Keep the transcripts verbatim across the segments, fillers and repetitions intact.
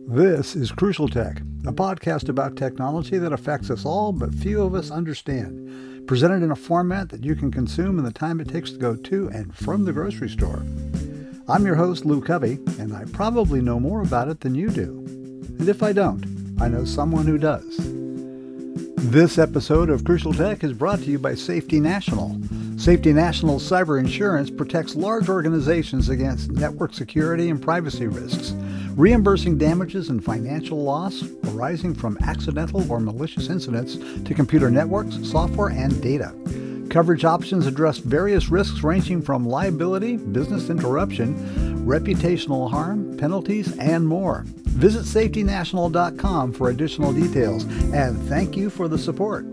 This is Crucial Tech, a podcast about technology that affects us all, but few of us understand. Presented in a format that you can consume in the time it takes to go to and from the grocery store. I'm your host, Lou Covey, and I probably know more about it than you do. And if I don't, I know someone who does. This episode of Crucial Tech is brought to you by Safety National. Safety National's cyber insurance protects large organizations against network security and privacy risks, reimbursing damages and financial loss arising from accidental or malicious incidents to computer networks, software, and data. Coverage options address various risks ranging from liability, business interruption, reputational harm, penalties, and more. Visit safety national dot com for additional details, and thank you for the support.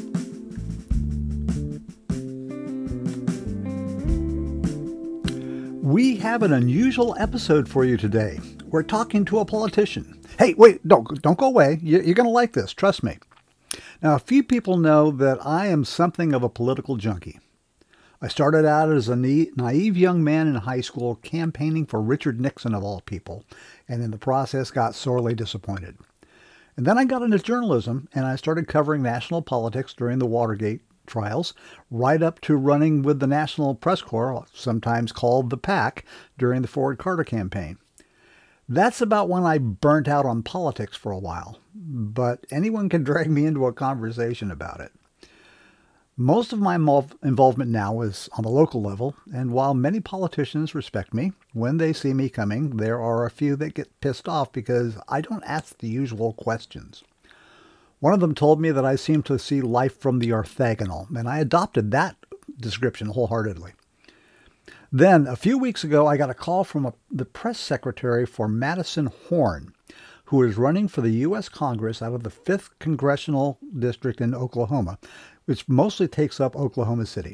We have an unusual episode for you today. We're talking to a politician. Hey, wait, don't, don't go away. You're going to like this, trust me. Now, a few people know that I am something of a political junkie. I started out as a naive young man in high school campaigning for Richard Nixon of all people, and in the process got sorely disappointed. And then I got into journalism, and I started covering national politics during the Watergate trials, right up to running with the National Press Corps, sometimes called the PAC, during the Ford Carter campaign. That's about when I burnt out on politics for a while, but anyone can drag me into a conversation about it. Most of my involvement now is on the local level, and while many politicians respect me, when they see me coming, there are a few that get pissed off because I don't ask the usual questions. One of them told me that I seem to see life from the orthogonal, and I adopted that description wholeheartedly. Then, a few weeks ago, I got a call from a, the press secretary for Madison Horn, who is running for the U S Congress out of the fifth Congressional District in Oklahoma, which mostly takes up Oklahoma City.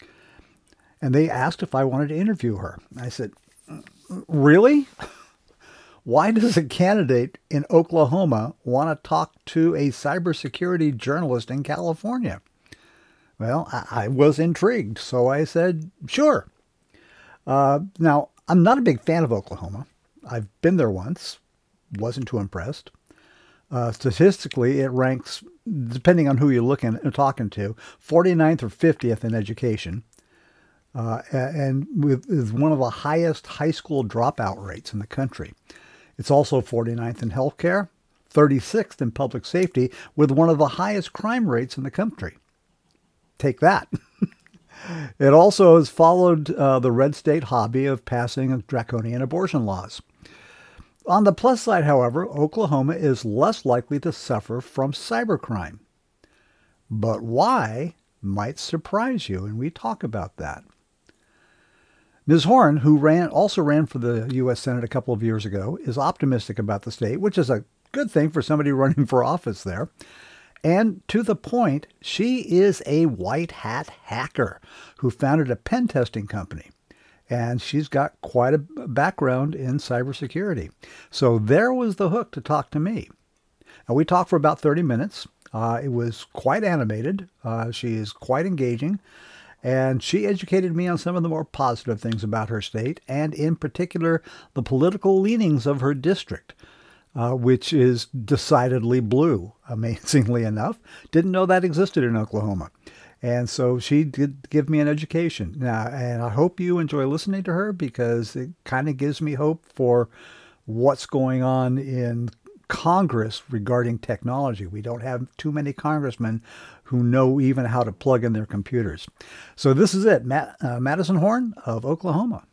And they asked if I wanted to interview her. I said, really? Why does a candidate in Oklahoma want to talk to a cybersecurity journalist in California? Well, I, I was intrigued, so I said, sure. Uh, now, I'm not a big fan of Oklahoma. I've been there once, wasn't too impressed. Uh, statistically, it ranks, depending on who you're looking and talking to, forty-ninth or fiftieth in education, uh, and with is one of the highest high school dropout rates in the country. It's also forty-ninth in healthcare, thirty-sixth in public safety, with one of the highest crime rates in the country. Take that. It also has followed uh, the red state hobby of passing draconian abortion laws. On the plus side, however, Oklahoma is less likely to suffer from cybercrime. But why might surprise you, and we talk about that. Miz Horn, who ran also ran for the U S Senate a couple of years ago, is optimistic about the state, which is a good thing for somebody running for office there. And to the point, she is a white hat hacker who founded a pen testing company. And she's got quite a background in cybersecurity. So there was the hook to talk to me. And we talked for about thirty minutes. Uh, it was quite animated. Uh, she is quite engaging. And she educated me on some of the more positive things about her state, and in particular, the political leanings of her district. Uh, which is decidedly blue, amazingly enough. Didn't know that existed in Oklahoma. And so she did give me an education. Now, and I hope you enjoy listening to her because it kind of gives me hope for what's going on in Congress regarding technology. We don't have too many congressmen who know even how to plug in their computers. So this is it, Matt, uh, Madison Horn of Oklahoma.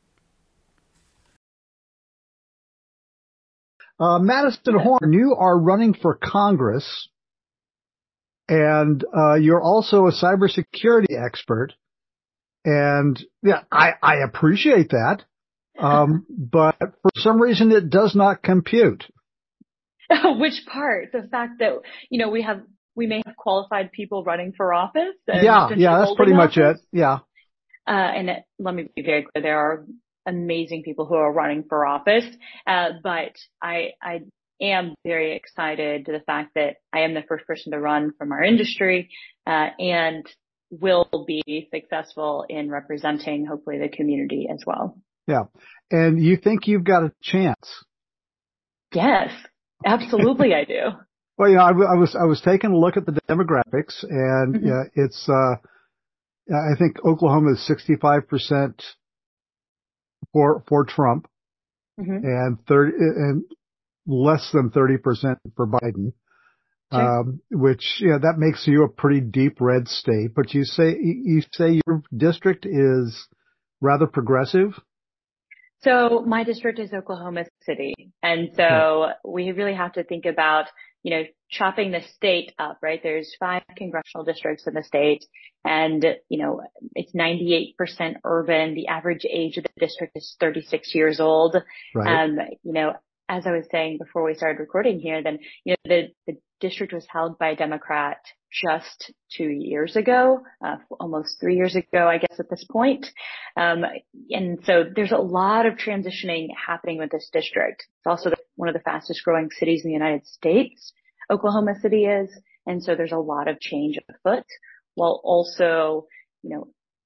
Uh, Madison Horn, you are running for Congress, and uh, you're also a cybersecurity expert. And yeah, I, I appreciate that, um, but for some reason it does not compute. Which part? The fact that, you know, we have we may have qualified people running for office. And yeah, yeah, that's pretty much it. Yeah. Uh, and it, let me be very clear: there are amazing people who are running for office. Uh, but I, I am very excited to the fact that I am the first person to run from our industry, uh, and will be successful in representing hopefully the community as well. Yeah. And you think you've got a chance? Yes, absolutely I do. Well, you know, I, w- I was I was taking a look at the demographics, and Hmm. yeah, it's uh, I think Oklahoma is sixty-five percent for for Trump, Hmm. and thirty and less than thirty percent for Biden. Sure. Um, which, yeah, that makes you a pretty deep red state. But you say you say your district is rather progressive. So my district is Oklahoma City. And Okay, so we really have to think about, you know, chopping the state up, right? There's five congressional districts in the state and, you know, it's ninety-eight percent urban. The average age of the district is thirty-six years old. right. Um, you know, as I was saying before we started recording here, then, you know, the, the district was held by a Democrat just two years ago, uh, almost three years ago, I guess at this point. Um, and so there's a lot of transitioning happening with this district. It's also the, one of the fastest growing cities in the United States. Oklahoma City is. And so there's a lot of change afoot while also, you know,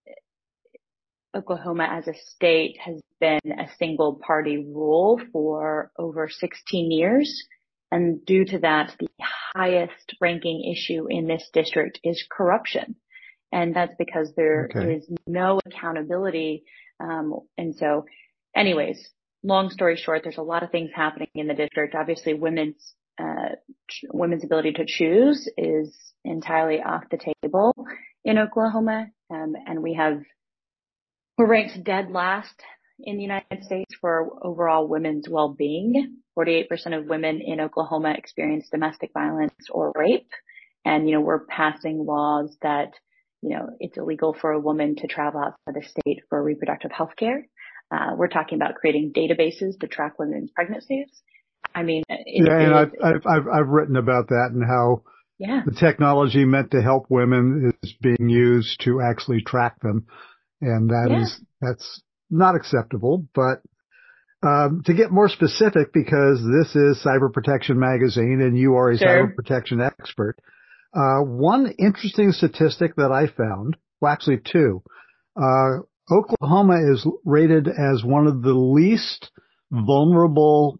Oklahoma as a state has been a single party rule for over sixteen years. And due to that, the highest ranking issue in this district is corruption. And that's because there Okay. is no accountability. Um, and so anyways, long story short, there's a lot of things happening in the district. Obviously women's, uh, ch- women's ability to choose is entirely off the table in Oklahoma. Um, and we have we're ranked dead last in the United States for overall women's well-being. forty-eight percent of women in Oklahoma experience domestic violence or rape. And, you know, we're passing laws that, you know, it's illegal for a woman to travel outside the state for reproductive health care. Uh, we're talking about creating databases to track women's pregnancies. I mean, it Yeah, and is, I've I've I've, I've written about that and how yeah, the technology meant to help women is being used to actually track them, and that yeah, is that's not acceptable. But um, to get more specific, because this is Cyber Protection Magazine and you are a cyber sure. protection expert, uh, one interesting statistic that I found, well, actually two, uh, Oklahoma is rated as one of the least vulnerable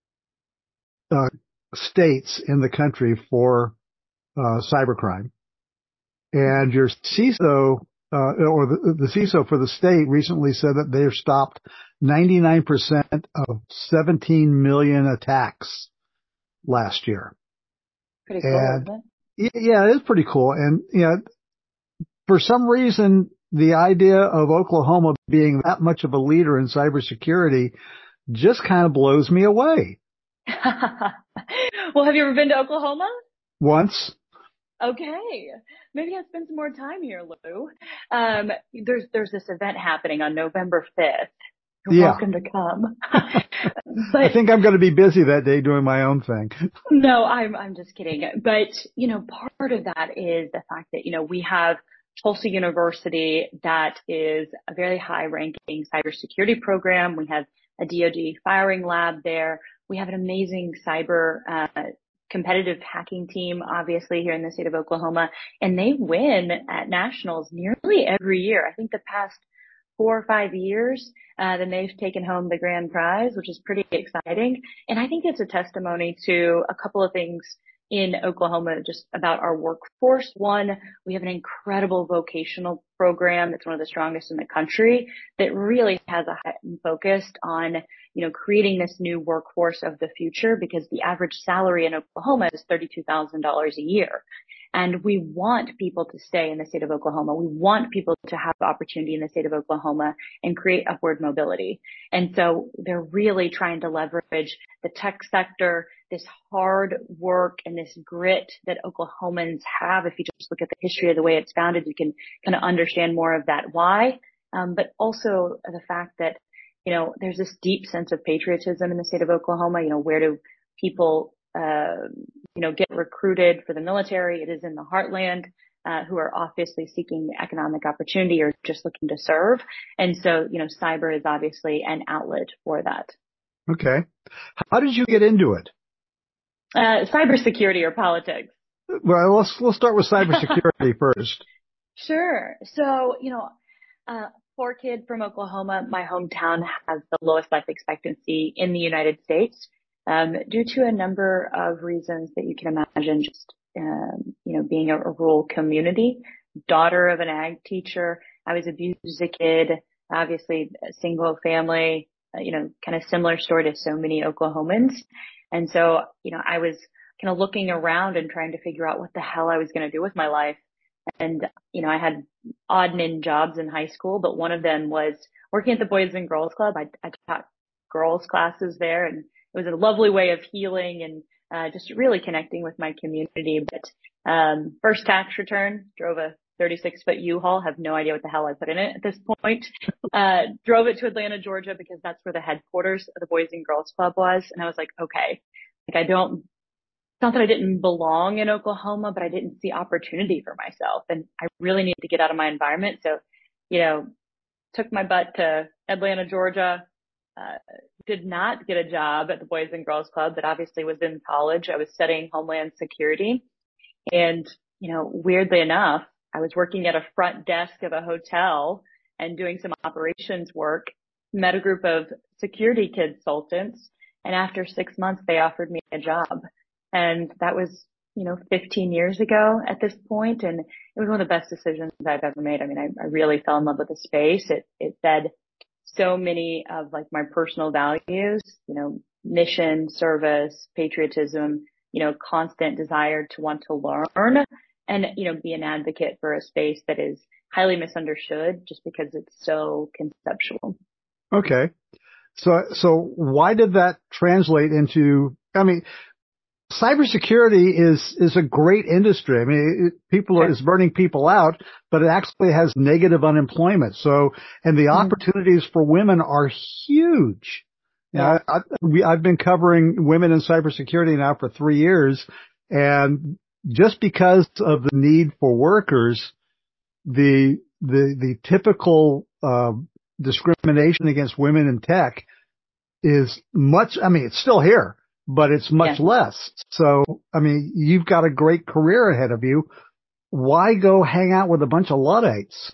uh, states in the country for uh, cybercrime. And your C I S O, uh, or the, the C I S O for the state recently said that they've stopped ninety-nine percent of seventeen million attacks last year. Pretty cool, And isn't it? y- yeah, it is pretty cool. And, you know, for some reason, the idea of Oklahoma being that much of a leader in cybersecurity just kind of blows me away. Well, have you ever been to Oklahoma? Once, Okay. Maybe I'll spend some more time here, Lou. Um, there's, there's this event happening on November fifth. You're yeah, welcome to come. I But think I'm going to be busy that day doing my own thing. no, I'm, I'm just kidding. But, you know, part of that is the fact that, you know, we have Tulsa University that is a very high ranking cybersecurity program. We have a D O D firing lab there. We have an amazing cyber, uh, competitive hacking team, obviously here in the state of Oklahoma, and they win at nationals nearly every year. I think the past four or five years, uh, then they've taken home the grand prize, which is pretty exciting. And I think it's a testimony to a couple of things in Oklahoma just about our workforce. One, we have an incredible vocational program that's one of the strongest in the country that really has a heightened focus on, you know, creating this new workforce of the future because the average salary in Oklahoma is thirty-two thousand dollars a year. And we want people to stay in the state of Oklahoma. We want people to have opportunity in the state of Oklahoma and create upward mobility. And so they're really trying to leverage the tech sector, this hard work and this grit that Oklahomans have. If you just look at the history of the way it's founded, you can kind of understand more of that why. Um, but also the fact that, you know, there's this deep sense of patriotism in the state of Oklahoma. You know, where do people uh, you know, get recruited for the military? It is in the heartland, uh, who are obviously seeking economic opportunity or just looking to serve. And so, you know, cyber is obviously an outlet for that. Okay. How did you get into it? Uh, cybersecurity or politics? Well, let's let's start with cybersecurity first. Sure. So, you know, uh, poor kid from Oklahoma, my hometown has the lowest life expectancy in the United States. um, due to a number of reasons that you can imagine. Just um, you know, being a, a rural community, daughter of an ag teacher, I was abused as a kid. Obviously, a single family, uh, you know, kind of similar story to so many Oklahomans. And so, you know, I was kind of looking around and trying to figure out what the hell I was going to do with my life. And, you know, I had odd and end jobs in high school, but one of them was working at the Boys and Girls Club. I, I taught girls classes there, and it was a lovely way of healing and uh, just really connecting with my community. But um, first tax return, drove a thirty-six foot U-Haul, have no idea what the hell I put in it at this point. Uh, drove it to Atlanta, Georgia, because that's where the headquarters of the Boys and Girls Club was. And I was like, okay, like I don't, it's not that I didn't belong in Oklahoma, but I didn't see opportunity for myself. And I really needed to get out of my environment. So, you know, took my butt to Atlanta, Georgia, uh, did not get a job at the Boys and Girls Club, but obviously was in college. I was studying Homeland Security. And, you know, weirdly enough, I was working at a front desk of a hotel and doing some operations work, met a group of security consultants, and after six months, they offered me a job. And that was, you know, fifteen years ago at this point, and it was one of the best decisions I've ever made. I mean, I, I really fell in love with the space. It, it fed so many of like my personal values, you know, mission, service, patriotism, you know, constant desire to want to learn and, you know, be an advocate for a space that is highly misunderstood just because it's so conceptual. Okay. So, so why did that translate into, I mean, cybersecurity is, is a great industry. I mean, it, people Sure. is burning people out, but it actually has negative unemployment. So, and the mm-hmm. opportunities for women are huge. Yeah. I, I, we, I've been covering women in cybersecurity now for three years, and just because of the need for workers, the the the typical uh, discrimination against women in tech is much. I mean, it's still here, but it's much yeah. less. So, I mean, you've got a great career ahead of you. Why go hang out with a bunch of Luddites?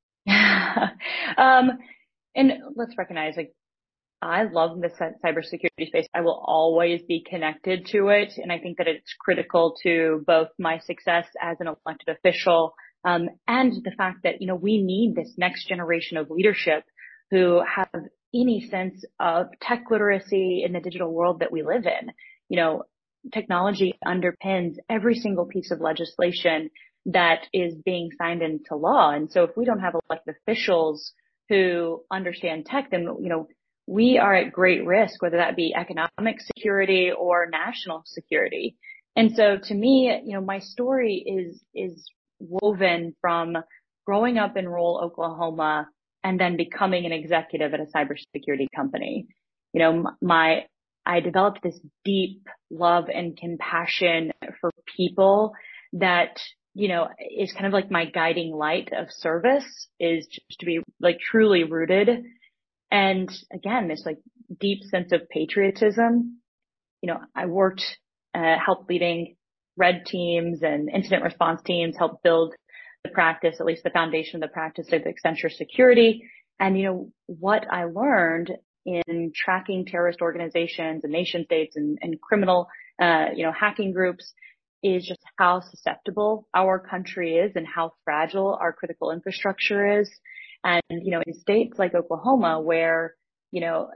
um, and let's recognize, like, I love the cybersecurity space. I will always be connected to it. And I think that it's critical to both my success as an elected official, um, and the fact that, you know, we need this next generation of leadership who have any sense of tech literacy in the digital world that we live in. You know, technology underpins every single piece of legislation that is being signed into law. And so if we don't have elected officials who understand tech, then, you know, we are at great risk, whether that be economic security or national security. And so to me, you know, my story is, is woven from growing up in rural Oklahoma and then becoming an executive at a cybersecurity company. You know, my, I developed this deep love and compassion for people that, you know, is kind of like my guiding light of service, is just to be like truly rooted. And again, this like deep sense of patriotism. You know, I worked, uh, helped leading red teams and incident response teams, helped build the practice, at least the foundation of the practice of Accenture Security. And, you know, what I learned in tracking terrorist organizations and nation states and, and criminal, uh, you know, hacking groups is just how susceptible our country is and how fragile our critical infrastructure is. And, you know, in states like Oklahoma where, you know,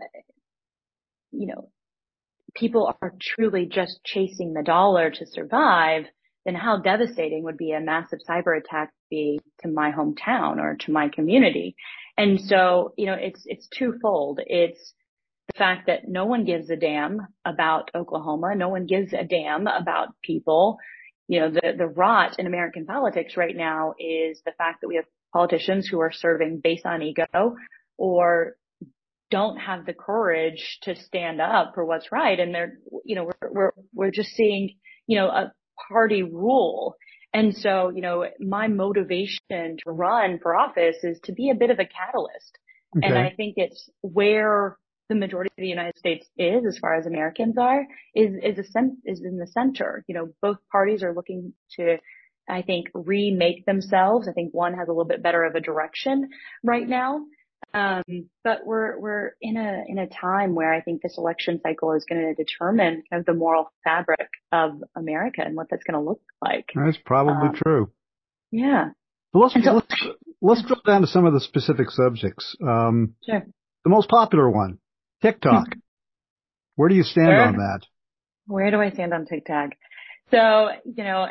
you know, people are truly just chasing the dollar to survive, then how devastating would be a massive cyber attack be to my hometown or to my community? And so, you know, it's, it's twofold. It's the fact that no one gives a damn about Oklahoma. No one gives a damn about people. You know, the, the rot in American politics right now is the fact that we have politicians who are serving based on ego or don't have the courage to stand up for what's right. And they're, you know, we're, we're, we're just seeing, you know, a party rule. And so, you know, my motivation to run for office is to be a bit of a catalyst. Okay. And I think it's where the majority of the United States is, as far as Americans are, is, is a cent- is in the center. You know, both parties are looking to, I think, remake themselves. I think one has a little bit better of a direction right now. Um, but we're, we're in a, in a time where I think this election cycle is going to determine kind of the moral fabric of America and what that's going to look like. That's probably Um, true. yeah. So let's, And so, let's, let's drill down to some of the specific subjects. Um, sure. the most popular one, TikTok. Where do you stand Sure. on that? Where do I stand on TikTok? So, you know,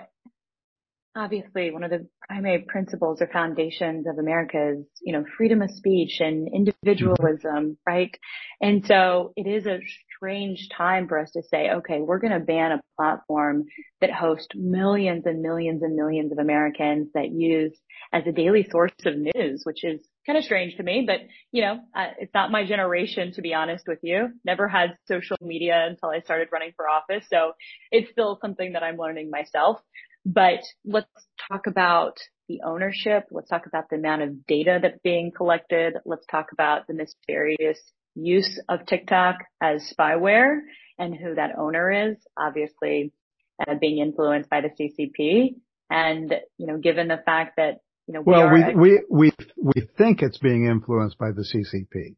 obviously one of the primary principles or foundations of America is, you know, freedom of speech and individualism, mm-hmm. right? And so it is a strange time for us to say, okay, we're going to ban a platform that hosts millions and millions and millions of Americans that use as a daily source of news, which is kind of strange to me, but you know, uh, it's not my generation, to be honest with you. Never had social media until I started running for office. So it's still something that I'm learning myself. But let's talk about the ownership. Let's talk about the amount of data that's being collected. Let's talk about the nefarious use of TikTok as spyware and who that owner is, obviously uh, being influenced by the C C P. And, you know, given the fact that, you know, we well, are we, a- we, we, we think it's being influenced by the C C P.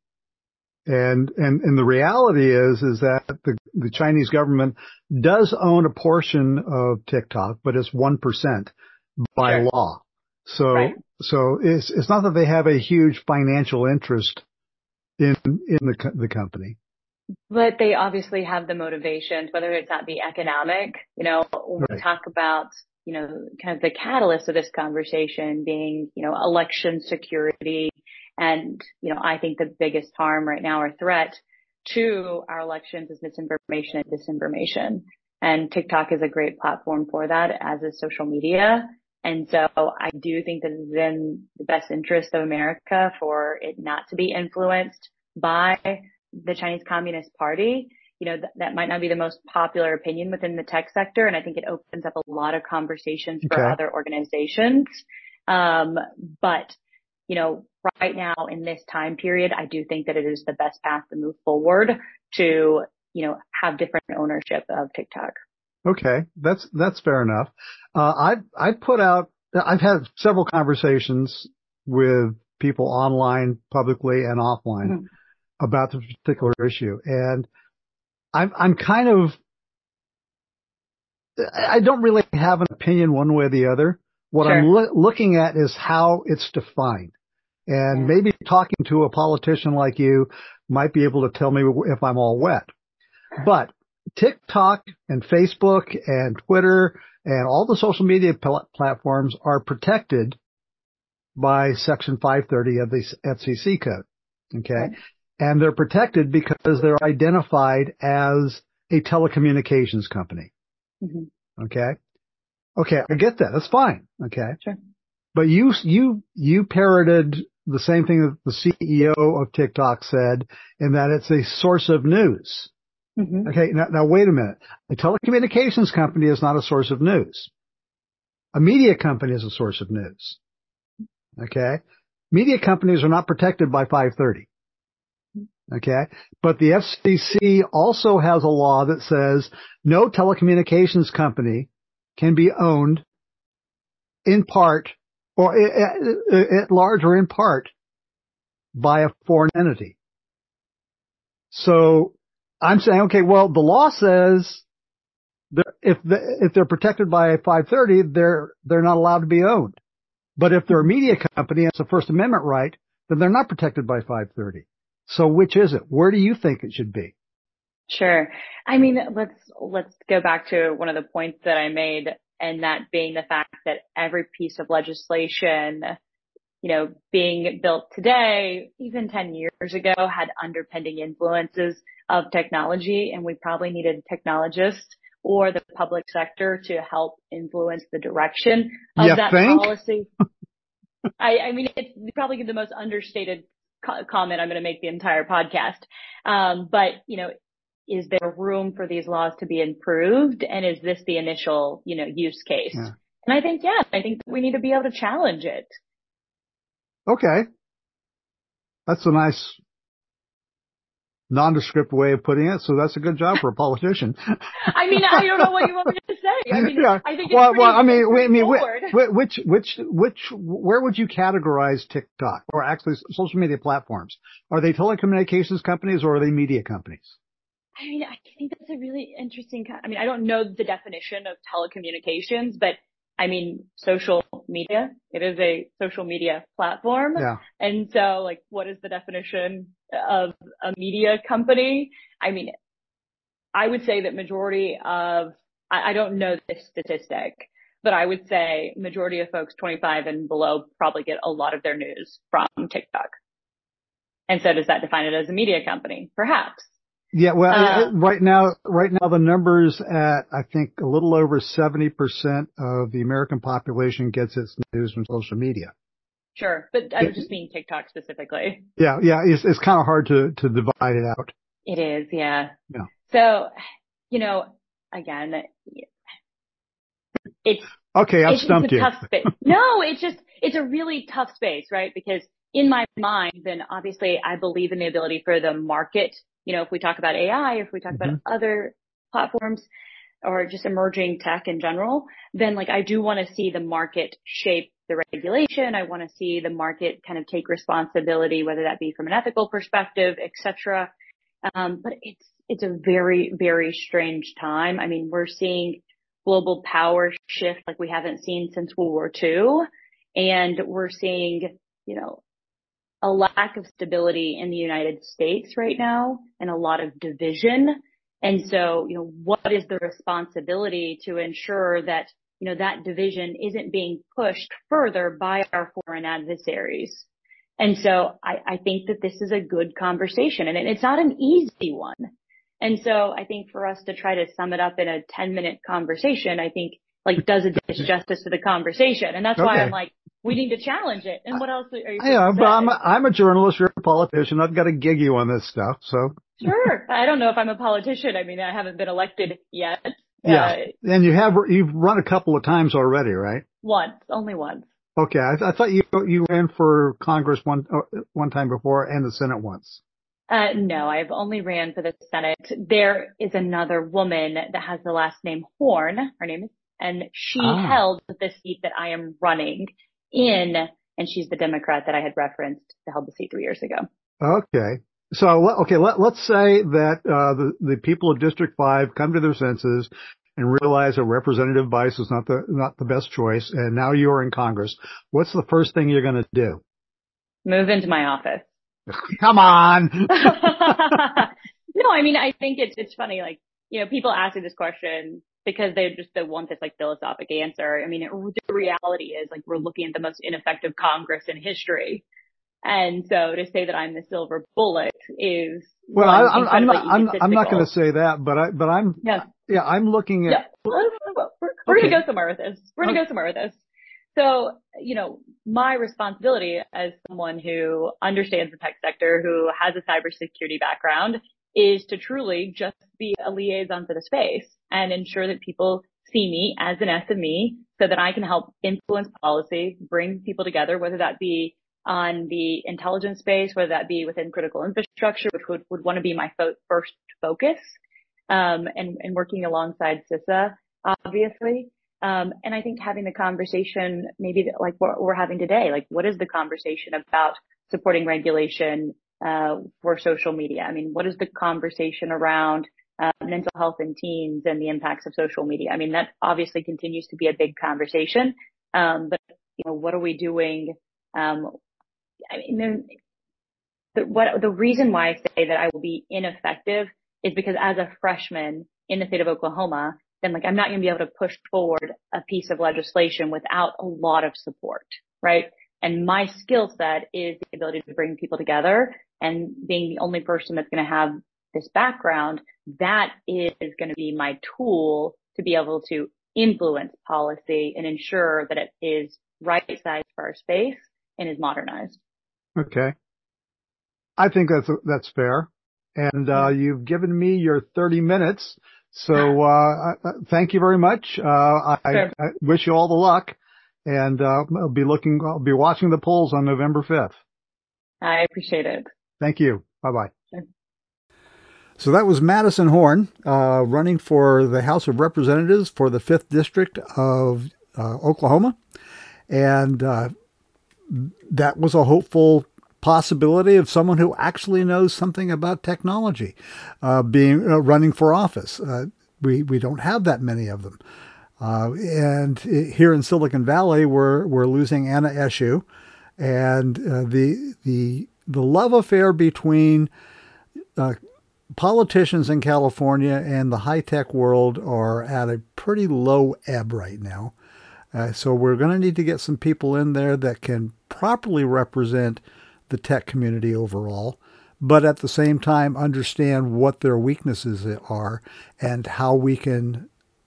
And, and, and the reality is, is that the, the Chinese government does own a portion of TikTok, but it's one percent by Sure. law. So, right. so it's, it's not that they have a huge financial interest in, in the, the company. But they obviously have the motivations, whether it's not be economic, you know, when Right. we talk about, you know, kind of the catalyst of this conversation being, you know, election security. And, you know, I think the biggest harm right now or threat to our elections is misinformation and disinformation. And TikTok is a great platform for that, as is social media. And so I do think that it's in the best interest of America for it not to be influenced by the Chinese Communist Party. You know, th- that might not be the most popular opinion within the tech sector. And I think it opens up a lot of conversations for Okay. other organizations. Um, but, you know, right now in this time period, I do think that it is the best path to move forward to, you know, have different ownership of TikTok. Okay. That's, that's fair enough. Uh, I've, I've put out, I've had several conversations with people online, publicly and offline mm-hmm. about this particular issue. And I'm, I'm kind of, I don't really have an opinion one way or the other. What sure. I'm lo- looking at is how it's defined. And yeah. maybe talking to a politician like you might be able to tell me if I'm all wet. But TikTok and Facebook and Twitter and all the social media pl- platforms are protected by Section five thirty of the F C C code. Okay. Right. And they're protected because they're identified as a telecommunications company. Mm-hmm. Okay. Okay. I get that. That's fine. Okay. Sure. But you, you, you parroted the same thing that the C E O of TikTok said, in that it's a source of news. Mm-hmm. Okay. Now, now wait a minute. A telecommunications company is not a source of news. A media company is a source of news. Okay. Media companies are not protected by five thirty. Okay. But the F C C also has a law that says no telecommunications company can be owned in part or at large or in part by a foreign entity. So I'm saying, okay, well, the law says if the, if they're protected by five thirty, they're, they're not allowed to be owned. But if they're a media company and it's a First Amendment right, then they're not protected by five thirty. So which is it? Where do you think it should be? Sure. I mean, let's, let's go back to one of the points that I made, and that being the fact that every piece of legislation, you know, being built today, even ten years ago, had underpinning influences of technology, and we probably needed technologists or the public sector to help influence the direction of you that think? policy. I, I mean, it's probably the most understated co- comment I'm going to make the entire podcast. Um, but, you know, is there room for these laws to be improved? And is this the initial, you know, use case? Yeah. And I think, yes, I think we need to be able to challenge it. Okay. That's a nice, nondescript way of putting it. So that's a good job for a politician. I mean, I don't know what you want me to say. I mean, yeah. I think it's well, pretty, well, I mean, pretty I mean, forward. which, which, which, where would you categorize TikTok or actually social media platforms? Are they telecommunications companies or are they media companies? I mean, I think that's a really interesting, I mean, I don't know the definition of telecommunications, but I mean, social media, it is a social media platform. Yeah. And so like, what is the definition of a media company? I mean, I would say that majority of, I, I don't know this statistic, but I would say majority of folks twenty-five and below probably get a lot of their news from TikTok. And so does that define it as a media company? Perhaps. Yeah, well, uh, right now, right now the numbers at, I think, a little over seventy percent of the American population gets its news from social media. Sure. But I would just mean TikTok specifically. Yeah, yeah, it's, it's kind of hard to, to divide it out. It is, yeah. Yeah. So, you know, again, it's, okay, I've it's, stumped it's a you. tough space. No, it's just, it's a really tough space, right? Because in my mind, then obviously I believe in the ability for the market. You know, if we talk about A I, if we talk mm-hmm. about other platforms or just emerging tech in general, then like I do want to see the market shape the regulation. I want to see the market kind of take responsibility, whether that be from an ethical perspective, et cetera. Um, but it's, it's a very, very strange time. I mean, we're seeing global power shift like we haven't seen since World War Two. And we're seeing, you know, a lack of stability in the United States right now and a lot of division. And so, you know, what is the responsibility to ensure that, you know, that division isn't being pushed further by our foreign adversaries? And so I, I think that this is a good conversation and it's not an easy one. And so I think for us to try to sum it up in a ten minute conversation, I think like does a disjustice to the conversation. And that's okay. why I'm like, we need to challenge it. And what else are you Yeah, but I'm a, I'm a journalist. You're a politician. I've got to gig you on this stuff. So sure. I don't know if I'm a politician. I mean, I haven't been elected yet. Yeah. Uh, and you have, you've run a couple of times already, right? Once, only once. Okay. I, th- I thought you, you ran for Congress one, uh, one time before and the Senate once. Uh, no, I've only ran for the Senate. There is another woman that has the last name Horn. Her name is, and she ah. held the seat that I am running in, and she's the Democrat that I had referenced that held the seat three years ago. Okay. So, okay, let, let's say that, uh, the, the people of District five come to their senses and realize that Representative Bice is not the, not the best choice. And now you're in Congress. What's the first thing you're going to do? Move into my office. Come on. No, I mean, I think it's, it's funny. Like, you know, people ask me this question because they just they want this like philosophic answer. I mean, it, the reality is like we're looking at the most ineffective Congress in history. And so to say that I'm the silver bullet is well, I, I'm, I'm not. I'm, I'm not going to say that, but I. But I'm. Yeah. Yeah. I'm looking at. Yeah. We're, we're okay. going to go somewhere with this. We're going to okay. go somewhere with this. So, you know, my responsibility as someone who understands the tech sector, who has a cybersecurity background, is to truly just be a liaison for the space and ensure that people see me as an S M E so that I can help influence policy, bring people together, whether that be on the intelligence space, whether that be within critical infrastructure, which would, would want to be my fo- first focus, um, and, and working alongside CISA, obviously. Um, and I think having the conversation, maybe like what we're having today, like what is the conversation about supporting regulation, uh, for social media? I mean, what is the conversation around, uh, mental health in teens and the impacts of social media? I mean, that obviously continues to be a big conversation. Um, but, you know, what are we doing? Um, I mean, the, what, the reason why I say that I will be ineffective is because as a freshman in the state of Oklahoma, then like I'm not going to be able to push forward a piece of legislation without a lot of support, right? And my skill set is the ability to bring people together, and being the only person that's going to have this background, that is going to be my tool to be able to influence policy and ensure that it is right sized for our space and is modernized. Okay. I think that's, that's fair. And, uh, you've given me your thirty minutes. So, uh, thank you very much. Uh, I, sure. I wish you all the luck, and, uh, I'll be looking, I'll be watching the polls on November fifth. I appreciate it. Thank you. Bye bye. Sure. So that was Madison Horn, uh, running for the House of Representatives for the fifth District of uh, Oklahoma. And uh, that was a hopeful possibility of someone who actually knows something about technology uh, being uh, running for office. Uh, we, we don't have that many of them. Uh, and here in Silicon Valley, we're, we're losing Anna Eshoo. And uh, the, the, the love affair between uh, politicians in California and the high-tech world are at a pretty low ebb right now. Uh, so we're going to need to get some people in there that can properly represent the tech community overall, but at the same time understand what their weaknesses are and how we can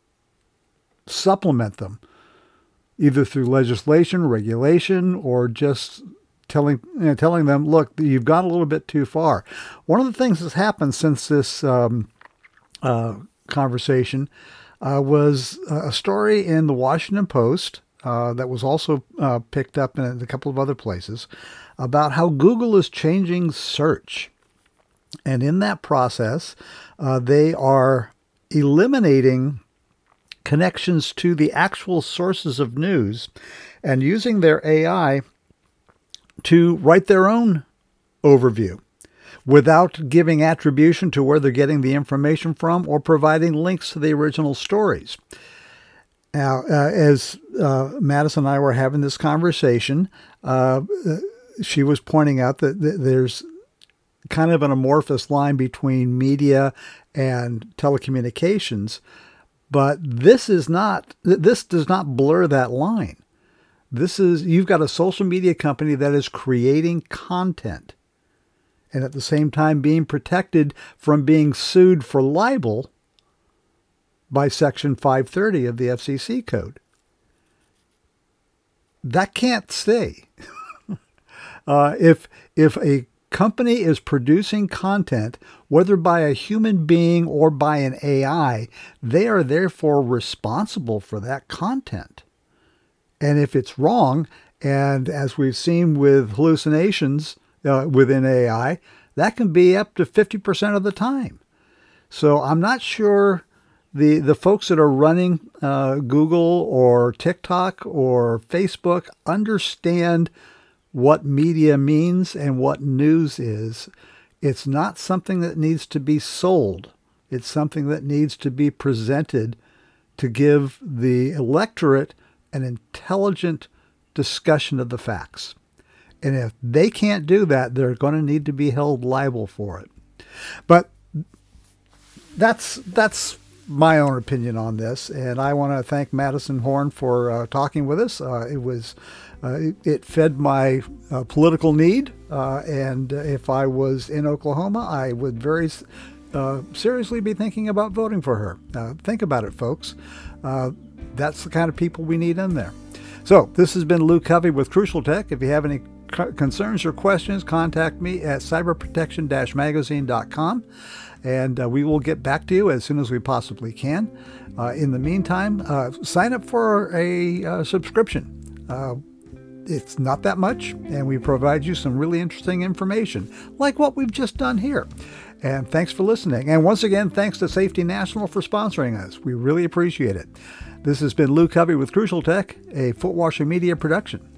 supplement them, either through legislation, regulation, or just telling you know, telling them, look, you've gone a little bit too far. One of the things that's happened since this um, uh, conversation uh, was a story in the Washington Post uh, that was also uh, picked up in a couple of other places about how Google is changing search. And in that process, uh, they are eliminating connections to the actual sources of news and using their A I to write their own overview without giving attribution to where they're getting the information from or providing links to the original stories. Now, uh, as uh, Madison and I were having this conversation, uh, she was pointing out that th- there's kind of an amorphous line between media and telecommunications, but this is not, this does not blur that line. This is, you've got a social media company that is creating content and at the same time being protected from being sued for libel by Section five thirty of the F C C code. That can't stay. uh, if, if a company is producing content, whether by a human being or by an A I, they are therefore responsible for that content. And if it's wrong, and as we've seen with hallucinations uh, within A I, that can be up to fifty percent of the time. So I'm not sure the, the folks that are running uh, Google or TikTok or Facebook understand what media means and what news is. It's not something that needs to be sold. It's something that needs to be presented to give the electorate an intelligent discussion of the facts. And if they can't do that, they're going to need to be held liable for it. But that's that's my own opinion on this. And I want to thank Madison Horn for uh, talking with us. Uh, it was uh, it, it fed my uh, political need. Uh, and if I was in Oklahoma, I would very uh, seriously be thinking about voting for her. Uh, think about it, folks. Uh, That's the kind of people we need in there. So this has been Lou Covey with Crucial Tech. If you have any concerns or questions, contact me at cyber protection dash magazine dot com, and uh, we will get back to you as soon as we possibly can. Uh, in the meantime, uh, sign up for a uh, subscription. Uh, it's not that much, and we provide you some really interesting information, like what we've just done here. And thanks for listening. And once again, thanks to Safety National for sponsoring us. We really appreciate it. This has been Lou Covey with Crucial Tech, a Footwasher Media production.